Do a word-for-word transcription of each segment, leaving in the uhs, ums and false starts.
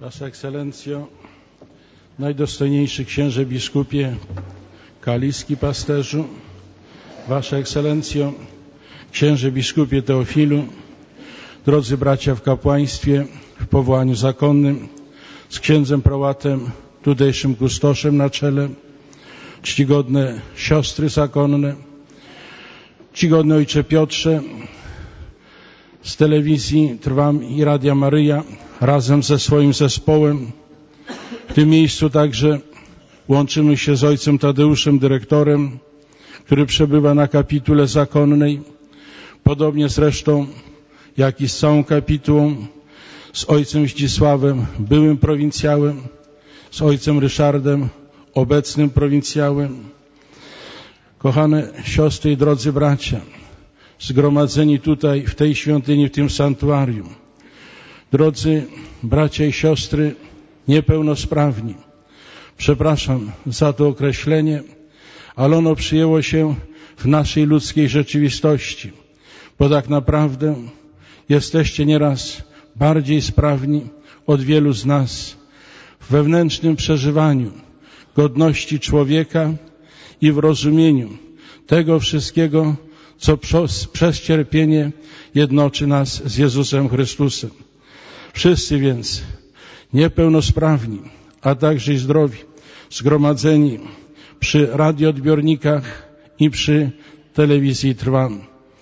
Wasza Ekscelencjo, najdostojniejszy księże biskupie, kaliski pasterzu, Wasza Ekscelencjo, księże biskupie Teofilu, drodzy bracia w kapłaństwie, w powołaniu zakonnym, z księdzem prałatem, tutejszym kustoszem na czele, czcigodne siostry zakonne, czcigodny ojcze Piotrze, z telewizji Trwam i Radia Maryja, razem ze swoim zespołem. W tym miejscu także łączymy się z ojcem Tadeuszem, dyrektorem, który przebywa na kapitule zakonnej, podobnie zresztą jak i z całą kapitułą, z ojcem Zdzisławem, byłym prowincjałem, z ojcem Ryszardem, obecnym prowincjałem. Kochane siostry i drodzy bracia, zgromadzeni tutaj w tej świątyni, w tym sanktuarium, drodzy bracia i siostry niepełnosprawni, przepraszam za to określenie, ale ono przyjęło się w naszej ludzkiej rzeczywistości, bo tak naprawdę jesteście nieraz bardziej sprawni od wielu z nas w wewnętrznym przeżywaniu godności człowieka i w rozumieniu tego wszystkiego, co przez, przez cierpienie jednoczy nas z Jezusem Chrystusem. Wszyscy więc niepełnosprawni, a także i zdrowi, zgromadzeni przy radioodbiornikach i przy telewizji Trwam.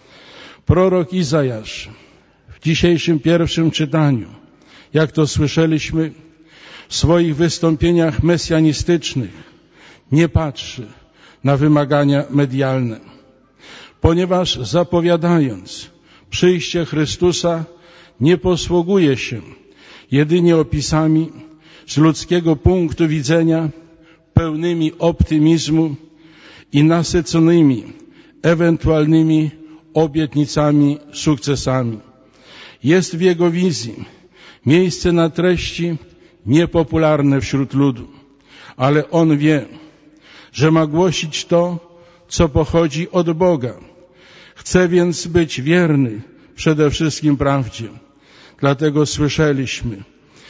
Prorok Izajasz w dzisiejszym pierwszym czytaniu, jak to słyszeliśmy, w swoich wystąpieniach mesjanistycznych nie patrzy na wymagania medialne, ponieważ zapowiadając przyjście Chrystusa nie posługuje się jedynie opisami z ludzkiego punktu widzenia pełnymi optymizmu i nasyconymi ewentualnymi obietnicami, sukcesami. Jest w jego wizji miejsce na treści niepopularne wśród ludu, ale on wie, że ma głosić to, co pochodzi od Boga. Chce więc być wierny przede wszystkim prawdzie. Dlatego słyszeliśmy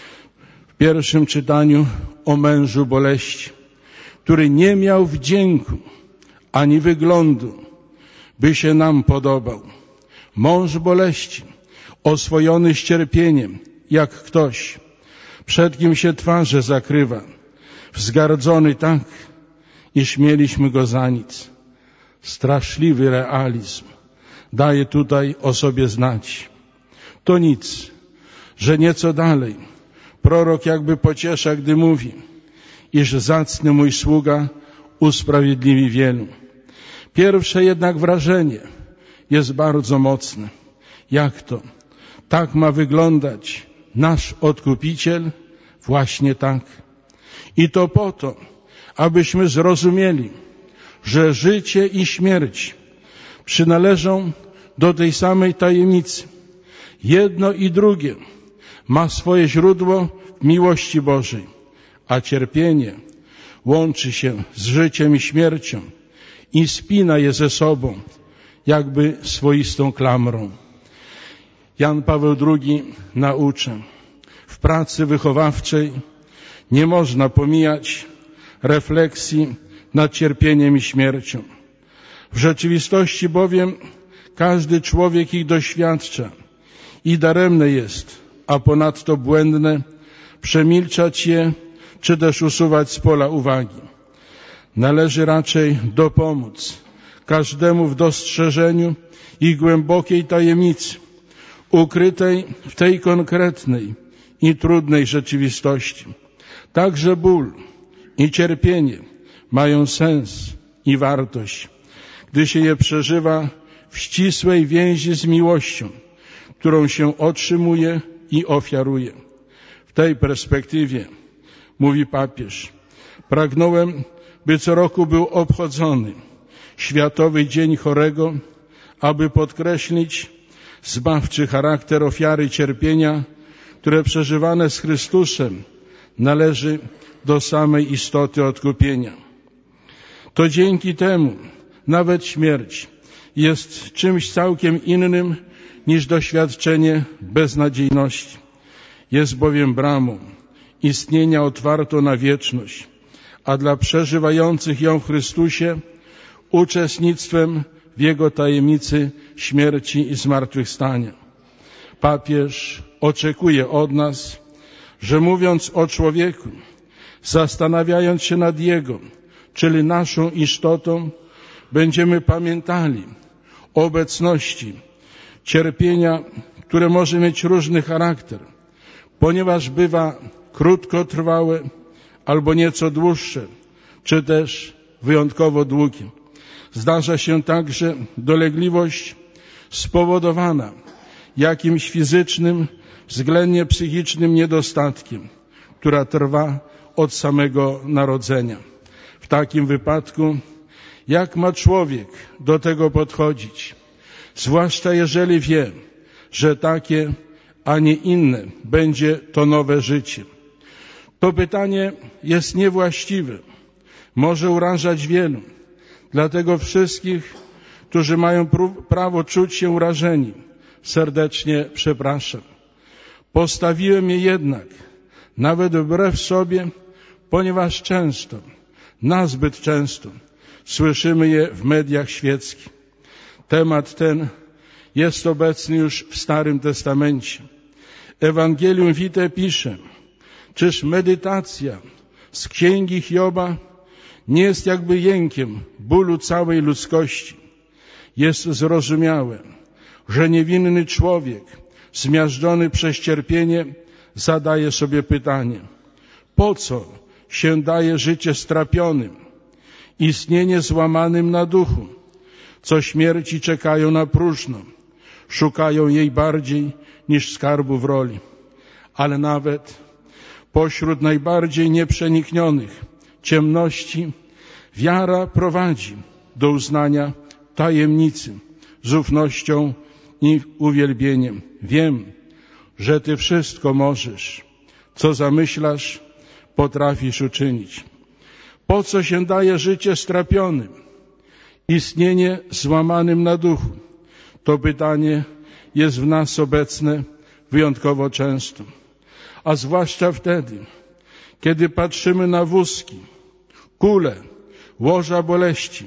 w pierwszym czytaniu o mężu boleści, który nie miał wdzięku ani wyglądu, by się nam podobał. Mąż boleści, oswojony z cierpieniem, jak ktoś, przed kim się twarze zakrywa, wzgardzony tak, iż mieliśmy go za nic. Straszliwy realizm daje tutaj o sobie znać. To nic, że nieco dalej prorok jakby pociesza, gdy mówi, iż zacny mój sługa usprawiedliwi wielu. Pierwsze jednak wrażenie jest bardzo mocne. Jak to? Tak ma wyglądać nasz Odkupiciel? Właśnie tak. I to po to, abyśmy zrozumieli, że życie i śmierć przynależą do tej samej tajemnicy. Jedno i drugie ma swoje źródło w miłości Bożej, a cierpienie łączy się z życiem i śmiercią i spina je ze sobą, jakby swoistą klamrą. Jan Paweł drugi naucza, w pracy wychowawczej nie można pomijać refleksji nad cierpieniem i śmiercią. W rzeczywistości bowiem każdy człowiek ich doświadcza i daremne jest, a ponadto błędne, przemilczać je, czy też usuwać z pola uwagi. Należy raczej dopomóc każdemu w dostrzeżeniu ich głębokiej tajemnicy, ukrytej w tej konkretnej i trudnej rzeczywistości. Także ból i cierpienie mają sens i wartość, gdy się je przeżywa w ścisłej więzi z miłością, którą się otrzymuje i ofiaruje. W tej perspektywie, mówi papież, pragnąłem, by co roku był obchodzony Światowy Dzień Chorego, aby podkreślić zbawczy charakter ofiary cierpienia, które przeżywane z Chrystusem należy do samej istoty odkupienia. To dzięki temu nawet śmierć jest czymś całkiem innym niż doświadczenie beznadziejności. Jest bowiem bramą istnienia otwarto na wieczność, a dla przeżywających ją w Chrystusie uczestnictwem w Jego tajemnicy śmierci i zmartwychwstania. Papież oczekuje od nas, że mówiąc o człowieku, zastanawiając się nad Jego, czyli naszą istotą, będziemy pamiętali o obecności cierpienia, które może mieć różny charakter, ponieważ bywa krótkotrwałe albo nieco dłuższe, czy też wyjątkowo długie. Zdarza się także dolegliwość spowodowana jakimś fizycznym, względnie psychicznym niedostatkiem, która trwa od samego narodzenia. W takim wypadku, jak ma człowiek do tego podchodzić? Zwłaszcza jeżeli wie, że takie, a nie inne będzie to nowe życie. To pytanie jest niewłaściwe, może urażać wielu, dlatego wszystkich, którzy mają prawo czuć się urażeni, serdecznie przepraszam. Postawiłem je jednak, nawet wbrew sobie, ponieważ często, nazbyt często, słyszymy je w mediach świeckich. Temat ten jest obecny już w Starym Testamencie. Ewangelium Vitae pisze, czyż medytacja z Księgi Hioba nie jest jakby jękiem bólu całej ludzkości? Jest zrozumiałe, że niewinny człowiek, zmiażdżony przez cierpienie, zadaje sobie pytanie, po co się daje życie strapionym, istnienie złamanym na duchu, co śmierci czekają na próżno, szukają jej bardziej niż skarbu w roli. Ale nawet pośród najbardziej nieprzeniknionych ciemności wiara prowadzi do uznania tajemnicy z ufnością i uwielbieniem. Wiem, że Ty wszystko możesz, co zamyślasz, potrafisz uczynić. Po co się daje życie strapionym, istnienie złamanym na duchu? To pytanie jest w nas obecne wyjątkowo często, a zwłaszcza wtedy, kiedy patrzymy na wózki, kule, łoża boleści,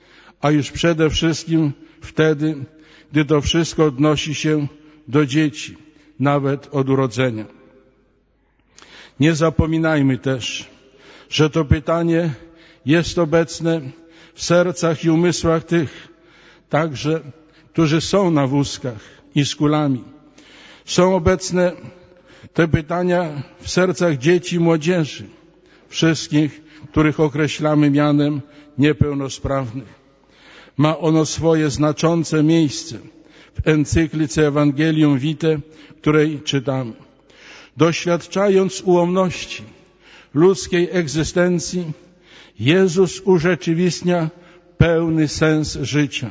a już przede wszystkim wtedy, gdy to wszystko odnosi się do dzieci, nawet od urodzenia. Nie zapominajmy też, że to pytanie jest obecne w sercach i umysłach tych, także, którzy są na wózkach i z kulami. Są obecne te pytania w sercach dzieci i młodzieży, wszystkich, których określamy mianem niepełnosprawnych. Ma ono swoje znaczące miejsce w encyklice Ewangelium Vitae, której czytamy. Doświadczając ułomności ludzkiej egzystencji, Jezus urzeczywistnia pełny sens życia.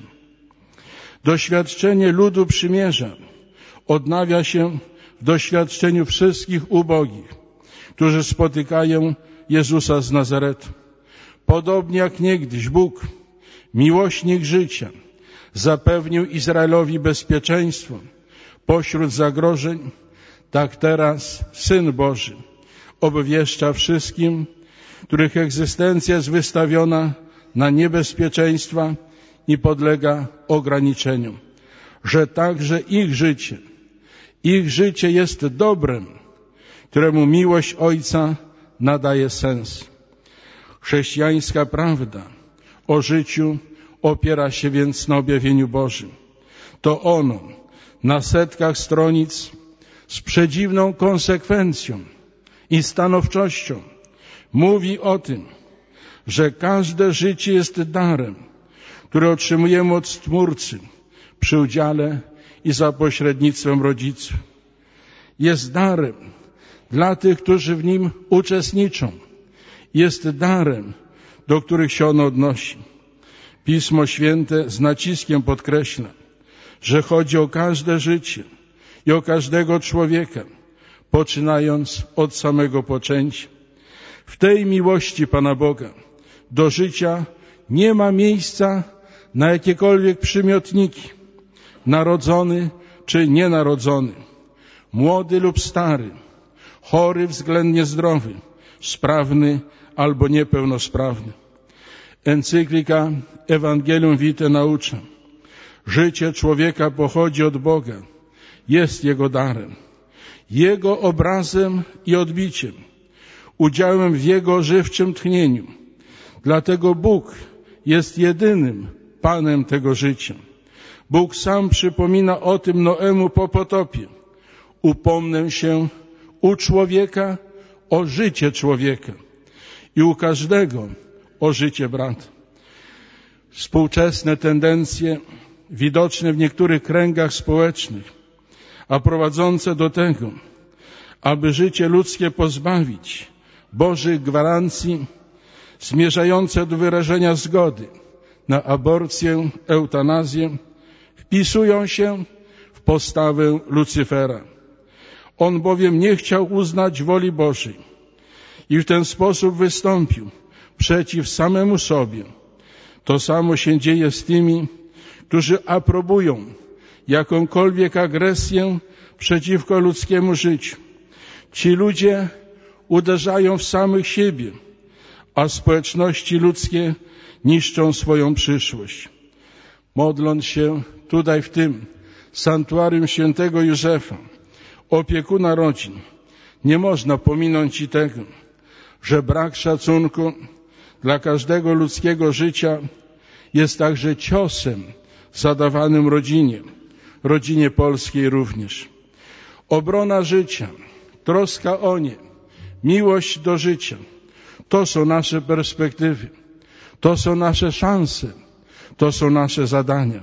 Doświadczenie ludu przymierza odnawia się w doświadczeniu wszystkich ubogich, którzy spotykają Jezusa z Nazaretu. Podobnie jak niegdyś Bóg, miłośnik życia, zapewnił Izraelowi bezpieczeństwo pośród zagrożeń, tak teraz Syn Boży obwieszcza wszystkim, których egzystencja jest wystawiona na niebezpieczeństwa i podlega ograniczeniom, że także ich życie, ich życie jest dobrem, któremu miłość Ojca nadaje sens. Chrześcijańska prawda o życiu opiera się więc na objawieniu Bożym. To ono na setkach stronic z przedziwną konsekwencją i stanowczością mówi o tym, że każde życie jest darem, które otrzymujemy od Stwórcy przy udziale i za pośrednictwem rodziców. Jest darem dla tych, którzy w nim uczestniczą. Jest darem, do których się ono odnosi. Pismo Święte z naciskiem podkreśla, że chodzi o każde życie i o każdego człowieka, poczynając od samego poczęcia. W tej miłości Pana Boga do życia nie ma miejsca na jakiekolwiek przymiotniki, narodzony czy nienarodzony, młody lub stary, chory względnie zdrowy, sprawny albo niepełnosprawny. Encyklika Evangelium Vitae naucza: życie człowieka pochodzi od Boga, jest Jego darem, Jego obrazem i odbiciem, udziałem w Jego żywczym tchnieniu. Dlatego Bóg jest jedynym Panem tego życia. Bóg sam przypomina o tym Noemu po potopie. Upomnę się u człowieka o życie człowieka i u każdego o życie brata. Współczesne tendencje widoczne w niektórych kręgach społecznych, a prowadzące do tego, aby życie ludzkie pozbawić Bożych gwarancji, zmierzające do wyrażenia zgody na aborcję, eutanazję, wpisują się w postawę Lucyfera. On bowiem nie chciał uznać woli Bożej i w ten sposób wystąpił przeciw samemu sobie. To samo się dzieje z tymi, którzy aprobują jakąkolwiek agresję przeciwko ludzkiemu życiu. Ci ludzie uderzają w samych siebie, a społeczności ludzkie niszczą swoją przyszłość. Modląc się tutaj w tym sanktuarium świętego Józefa, opiekuna rodzin, nie można pominąć i tego, że brak szacunku dla każdego ludzkiego życia jest także ciosem zadawanym rodzinie, rodzinie polskiej również. Obrona życia, troska o nie, miłość do życia, to są nasze perspektywy, to są nasze szanse, to są nasze zadania.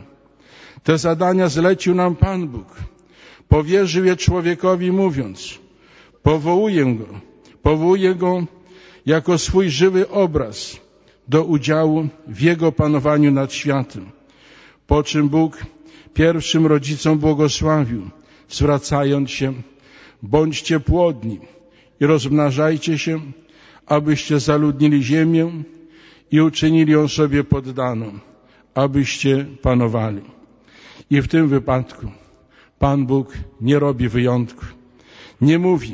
Te zadania zlecił nam Pan Bóg. Powierzył je człowiekowi, mówiąc: powołuję go, powołuję go jako swój żywy obraz do udziału w jego panowaniu nad światem. Po czym Bóg pierwszym rodzicom błogosławił, zwracając się: bądźcie płodni i rozmnażajcie się, abyście zaludnili ziemię i uczynili ją sobie poddaną, abyście panowali. I w tym wypadku Pan Bóg nie robi wyjątków. Nie mówi,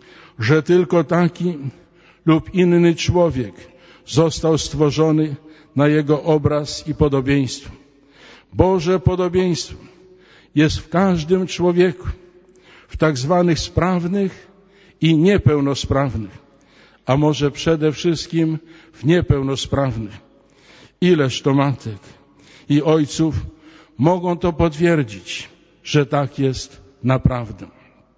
że tylko taki lub inny człowiek został stworzony na Jego obraz i podobieństwo. Boże podobieństwo jest w każdym człowieku, w tak zwanych sprawnych i niepełnosprawnych, a może przede wszystkim w niepełnosprawnych. Ileż to matek i ojców mogą to potwierdzić, że tak jest naprawdę.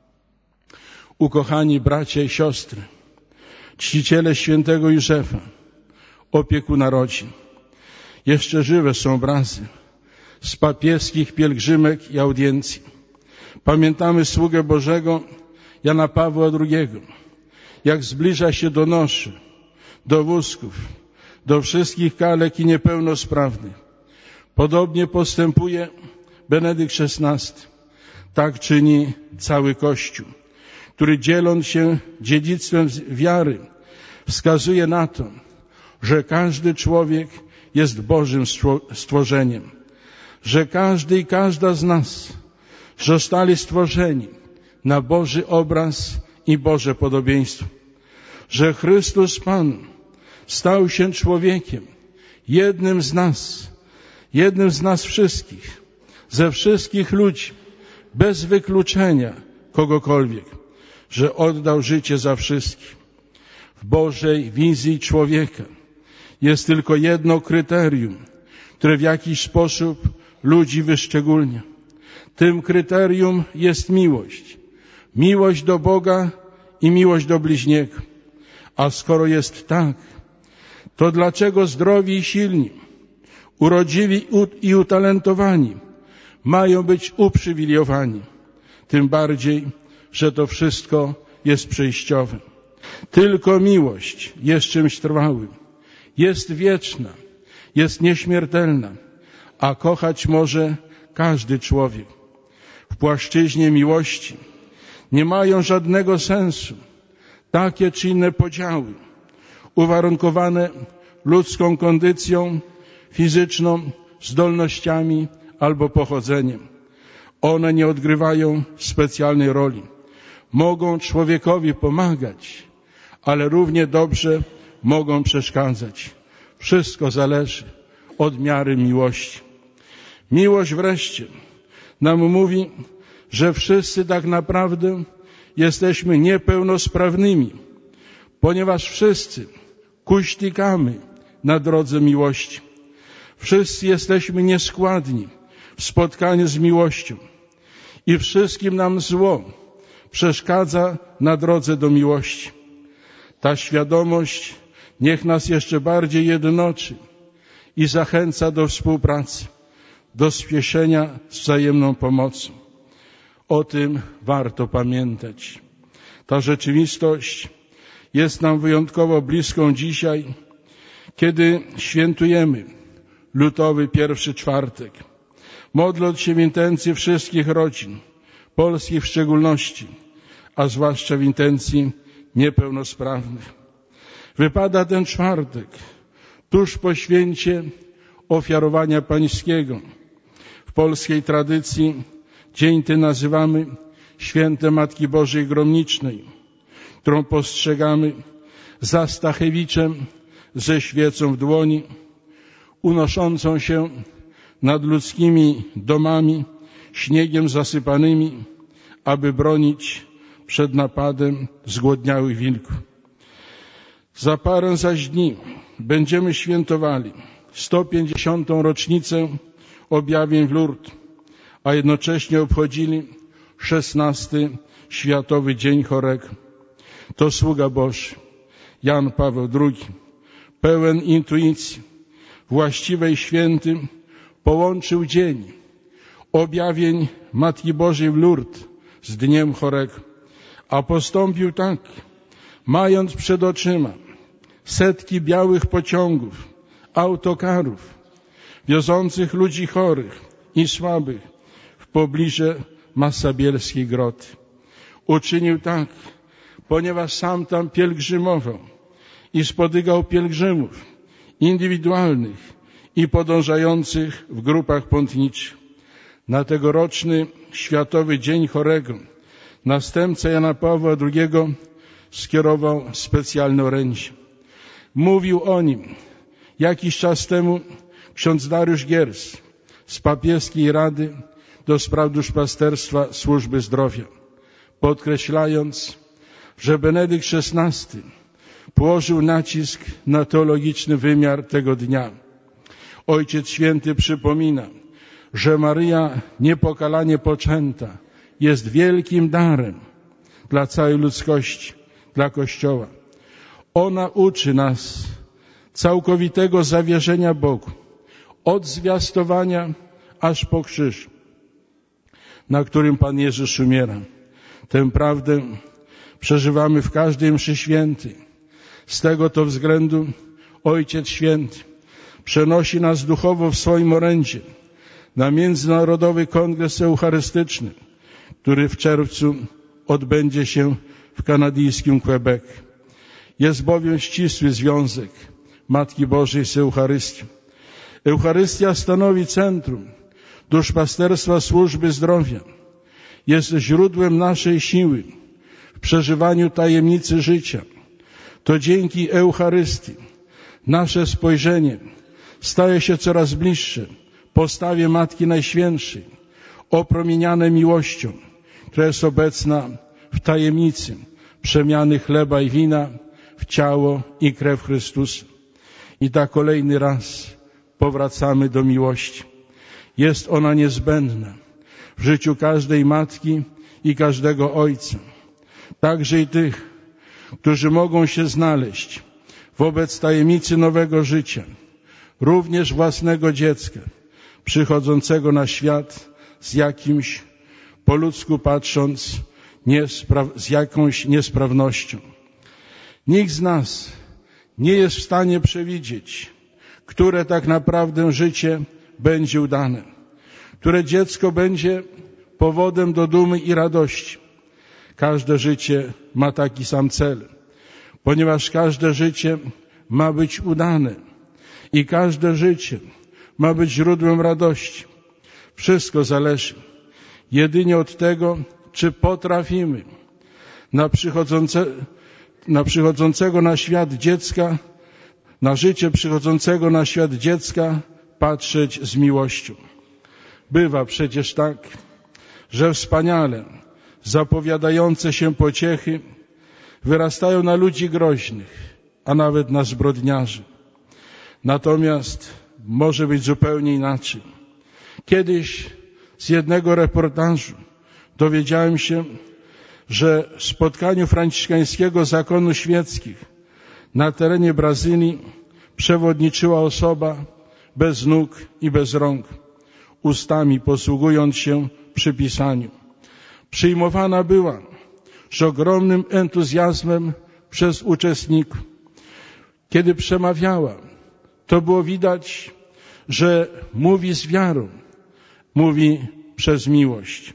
Ukochani bracia i siostry, czciciele świętego Józefa, opiekuna rodzin, jeszcze żywe są obrazy z papieskich pielgrzymek i audiencji. Pamiętamy sługę Bożego Jana Pawła drugiego, jak zbliża się do noszy, do wózków, do wszystkich kalek i niepełnosprawnych. Podobnie postępuje Benedykt szesnasty. Tak czyni cały Kościół, który, dzieląc się dziedzictwem wiary, wskazuje na to, że każdy człowiek jest Bożym stworzeniem, że każdy i każda z nas zostali stworzeni na Boży obraz i Boże podobieństwo, że Chrystus Pan stał się człowiekiem, jednym z nas, jednym z nas wszystkich, ze wszystkich ludzi, bez wykluczenia kogokolwiek, że oddał życie za wszystkich. W Bożej wizji człowieka jest tylko jedno kryterium, które w jakiś sposób ludzi wyszczególnia. Tym kryterium jest miłość. Miłość do Boga i miłość do bliźniego. A skoro jest tak, to dlaczego zdrowi i silni, urodziwi i utalentowani mają być uprzywilejowani? Tym bardziej, że to wszystko jest przejściowe. Tylko miłość jest czymś trwałym, jest wieczna, jest nieśmiertelna, a kochać może każdy człowiek. W płaszczyźnie miłości nie mają żadnego sensu takie czy inne podziały, uwarunkowane ludzką kondycją fizyczną, zdolnościami albo pochodzeniem. One nie odgrywają specjalnej roli. mogą człowiekowi pomagać, ale równie dobrze mogą przeszkadzać. Wszystko zależy od miary miłości. Miłość wreszcie nam mówi, że wszyscy tak naprawdę jesteśmy niepełnosprawnymi, ponieważ wszyscy kuśtykamy na drodze miłości. Wszyscy jesteśmy nieskładni w spotkaniu z miłością i wszystkim nam zło przeszkadza na drodze do miłości. Ta świadomość niech nas jeszcze bardziej jednoczy i zachęca do współpracy, do spieszenia z wzajemną pomocą. O tym warto pamiętać. Ta rzeczywistość jest nam wyjątkowo bliską dzisiaj, kiedy świętujemy lutowy pierwszy czwartek. Modląc się w intencji wszystkich rodzin, polskich w szczególności, a zwłaszcza w intencji niepełnosprawnych. Wypada ten czwartek tuż po święcie ofiarowania pańskiego. W polskiej tradycji dzień ten nazywamy świętem Matki Bożej Gromnicznej, którą postrzegamy za Stachewiczem ze świecą w dłoni, unoszącą się nad ludzkimi domami, śniegiem zasypanymi, aby bronić przed napadem zgłodniałych wilków. Za parę zaś dni będziemy świętowali sto pięćdziesiątą rocznicę objawień w Lourdes, a jednocześnie obchodzili szesnasty Światowy Dzień Chorego. To sługa Boży, Jan Paweł drugi, pełen intuicji, właściwej świętym, połączył dzień objawień Matki Bożej w Lourdes z Dniem Chorego, a postąpił tak, mając przed oczyma setki białych pociągów, autokarów, wiozących ludzi chorych i słabych w pobliże Massabielskiej Groty. Uczynił tak, ponieważ sam tam pielgrzymował i spotykał pielgrzymów indywidualnych i podążających w grupach pątniczych. Na tegoroczny Światowy Dzień Chorego następca Jana Pawła drugiego skierował specjalne orędzie. Mówił o nim jakiś czas temu ksiądz Dariusz Giers z papieskiej Rady do spraw duszpasterstwa Służby Zdrowia, podkreślając, że Benedykt szesnasty położył nacisk na teologiczny wymiar tego dnia. Ojciec Święty przypomina, że Maryja niepokalanie poczęta jest wielkim darem dla całej ludzkości, dla Kościoła. Ona uczy nas całkowitego zawierzenia Bogu, od zwiastowania aż po krzyż, na którym Pan Jezus umiera. Tę prawdę przeżywamy w każdej mszy świętej. Z tego to względu Ojciec Święty przenosi nas duchowo w swoim orędzie na Międzynarodowy Kongres Eucharystyczny, który w czerwcu odbędzie się w kanadyjskim Quebec. Jest bowiem ścisły związek Matki Bożej z Eucharystią. Eucharystia stanowi centrum duszpasterstwa służby zdrowia. Jest źródłem naszej siły w przeżywaniu tajemnicy życia. To dzięki Eucharystii nasze spojrzenie staje się coraz bliższe postawie Matki Najświętszej, opromieniane miłością, która jest obecna w tajemnicy przemiany chleba i wina w ciało i krew Chrystusa. I tak kolejny raz powracamy do miłości. Jest ona niezbędna w życiu każdej matki i każdego ojca, także i tych, którzy mogą się znaleźć wobec tajemnicy nowego życia, również własnego dziecka, przychodzącego na świat z jakimś, po ludzku patrząc, niespra- z jakąś niesprawnością. Nikt z nas nie jest w stanie przewidzieć, które tak naprawdę życie będzie udane, które dziecko będzie powodem do dumy i radości. Każde życie ma taki sam cel, ponieważ każde życie ma być udane i każde życie ma być źródłem radości. Wszystko zależy jedynie od tego, czy potrafimy na, przychodzące, na przychodzącego na świat dziecka, na życie przychodzącego na świat dziecka patrzeć z miłością. Bywa przecież tak, że wspaniale zapowiadające się pociechy wyrastają na ludzi groźnych, a nawet na zbrodniarzy. Natomiast może być zupełnie inaczej. Kiedyś z jednego reportażu dowiedziałem się, że w spotkaniu franciszkańskiego zakonu świeckich na terenie Brazylii przewodniczyła osoba bez nóg i bez rąk, ustami posługując się przy pisaniu. Przyjmowana była z ogromnym entuzjazmem przez uczestników. Kiedy przemawiała, to było widać, że mówi z wiarą, mówi przez miłość.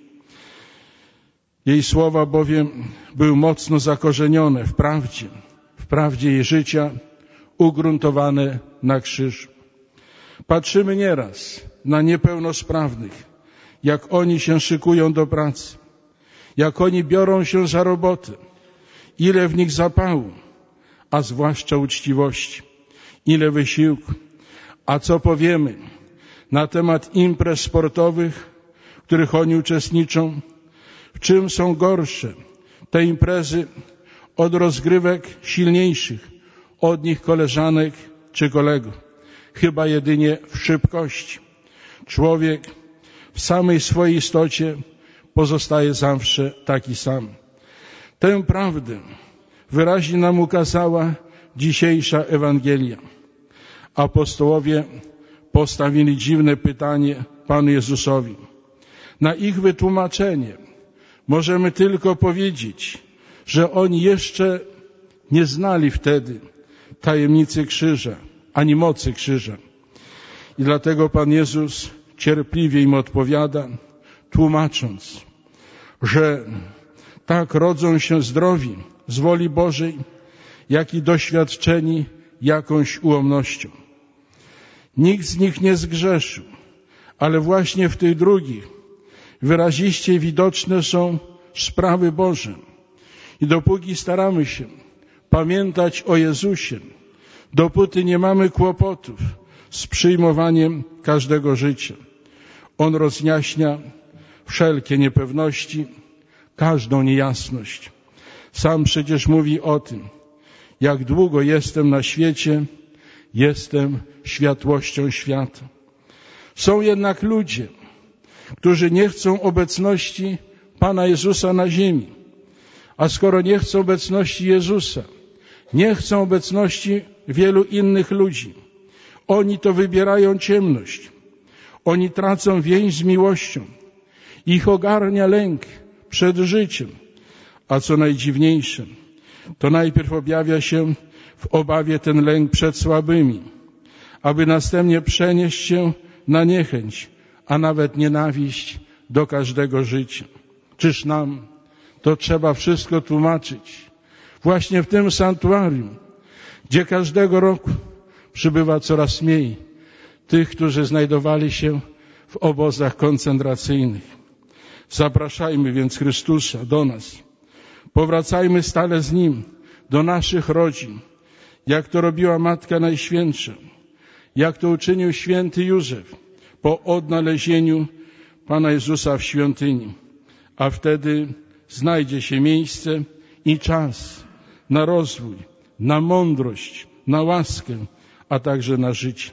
Jej słowa bowiem były mocno zakorzenione w prawdzie, w prawdzie jej życia, ugruntowane na krzyżu. Patrzymy nieraz na niepełnosprawnych, jak oni się szykują do pracy, jak oni biorą się za robotę, ile w nich zapału, a zwłaszcza uczciwości, ile wysiłku. A co powiemy na temat imprez sportowych, w których oni uczestniczą? W czym są gorsze te imprezy od rozgrywek silniejszych od nich koleżanek czy kolegów? Chyba jedynie w szybkości. Człowiek w samej swojej istocie pozostaje zawsze taki sam. Tę prawdę wyraźnie nam ukazała dzisiejsza Ewangelia. Apostołowie postawili dziwne pytanie Panu Jezusowi. Na ich wytłumaczenie możemy tylko powiedzieć, że oni jeszcze nie znali wtedy tajemnicy krzyża, ani mocy krzyża. I dlatego Pan Jezus cierpliwie im odpowiada, tłumacząc, że tak rodzą się zdrowi z woli Bożej, jak i doświadczeni jakąś ułomnością. Nikt z nich nie zgrzeszył, ale właśnie w tych drugich wyraziście widoczne są sprawy Boże. I dopóki staramy się pamiętać o Jezusie, dopóty nie mamy kłopotów z przyjmowaniem każdego życia. On rozjaśnia wszelkie niepewności, każdą niejasność. Sam przecież mówi o tym, jak długo jestem na świecie, jestem światłością świata. Są jednak ludzie, którzy nie chcą obecności Pana Jezusa na ziemi. A skoro nie chcą obecności Jezusa, nie chcą obecności wielu innych ludzi, oni to wybierają ciemność. Oni tracą więź z miłością. Ich ogarnia lęk przed życiem. A co najdziwniejsze, to najpierw objawia się w obawie ten lęk przed słabymi, aby następnie przenieść się na niechęć, a nawet nienawiść do każdego życia. Czyż nam to trzeba wszystko tłumaczyć? Właśnie w tym sanktuarium, gdzie każdego roku przybywa coraz mniej tych, którzy znajdowali się w obozach koncentracyjnych. Zapraszajmy więc Chrystusa do nas. Powracajmy stale z Nim do naszych rodzin, jak to robiła Matka Najświętsza, jak to uczynił święty Józef po odnalezieniu Pana Jezusa w świątyni. A wtedy znajdzie się miejsce i czas na rozwój, na mądrość, na łaskę, a także na życie.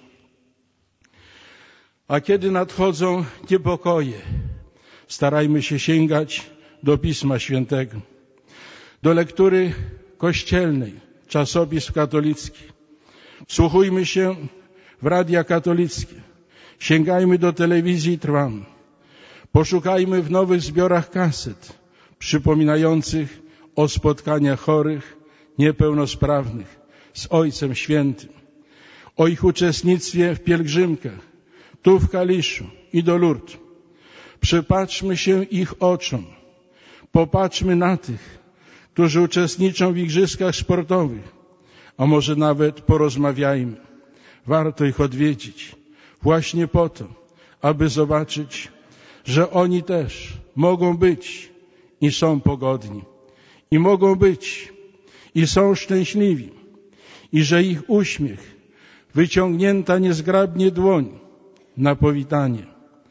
A kiedy nadchodzą niepokoje, starajmy się sięgać do Pisma Świętego, do lektury kościelnej, czasopism katolickich. Wsłuchujmy się w radia katolickie, sięgajmy do telewizji Trwam, poszukajmy w nowych zbiorach kaset przypominających o spotkaniach chorych, niepełnosprawnych z Ojcem Świętym, o ich uczestnictwie w pielgrzymkach tu w Kaliszu i do Lourdes. Przypatrzmy się ich oczom, popatrzmy na tych, którzy uczestniczą w igrzyskach sportowych, a może nawet porozmawiajmy. Warto ich odwiedzić właśnie po to, aby zobaczyć, że oni też mogą być i są pogodni i mogą być i są szczęśliwi i że ich uśmiech, wyciągnięta niezgrabnie dłoń na powitanie,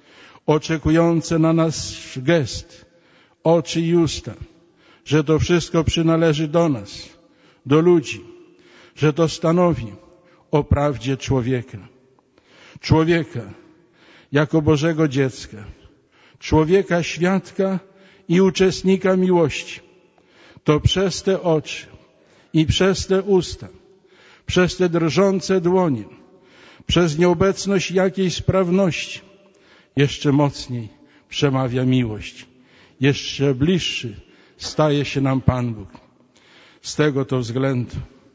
oczekujące na nasz gest, oczy i usta, że to wszystko przynależy do nas, do ludzi, że to stanowi o prawdzie człowieka. Człowieka jako Bożego dziecka, człowieka świadka i uczestnika miłości. To przez te oczy i przez te usta, przez te drżące dłonie, przez nieobecność jakiejś sprawności jeszcze mocniej przemawia miłość. Jeszcze bliższy staje się nam Pan Bóg. Z tego to względu,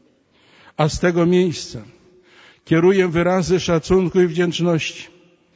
a z tego miejsca kieruję wyrazy szacunku i wdzięczności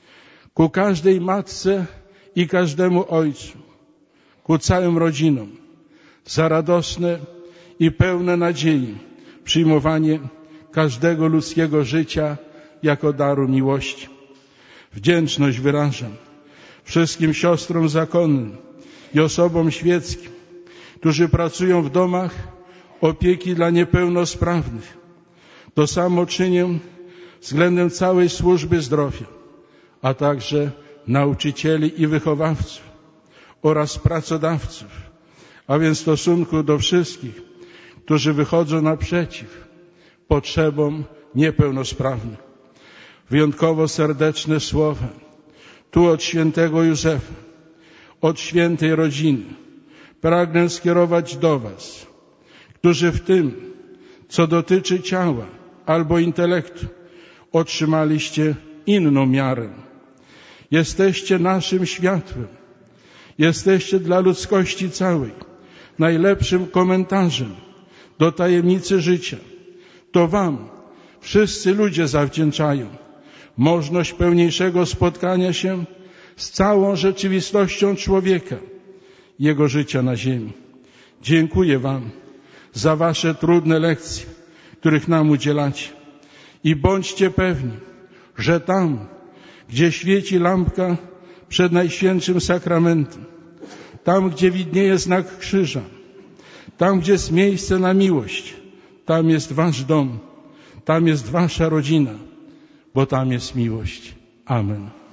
ku każdej matce i każdemu ojcu, ku całym rodzinom, za radosne i pełne nadziei przyjmowanie każdego ludzkiego życia jako daru miłości. Wdzięczność wyrażam wszystkim siostrom zakonnym i osobom świeckim, którzy pracują w domach opieki dla niepełnosprawnych. To samo czynię względem całej służby zdrowia, a także nauczycieli i wychowawców oraz pracodawców, a więc w stosunku do wszystkich, którzy wychodzą naprzeciw potrzebom niepełnosprawnych. Wyjątkowo serdeczne słowa tu od świętego Józefa, od świętej rodziny pragnę skierować do was, którzy w tym, co dotyczy ciała albo intelektu, otrzymaliście inną miarę. Jesteście naszym światłem. Jesteście dla ludzkości całej najlepszym komentarzem do tajemnicy życia. To wam wszyscy ludzie zawdzięczają możliwość pełniejszego spotkania się z całą rzeczywistością człowieka, jego życia na ziemi. Dziękuję wam za wasze trudne lekcje, których nam udzielacie. I bądźcie pewni, że tam, gdzie świeci lampka przed Najświętszym Sakramentem, tam, gdzie widnieje znak krzyża, tam, gdzie jest miejsce na miłość, tam jest wasz dom, tam jest wasza rodzina, bo tam jest miłość. Amen.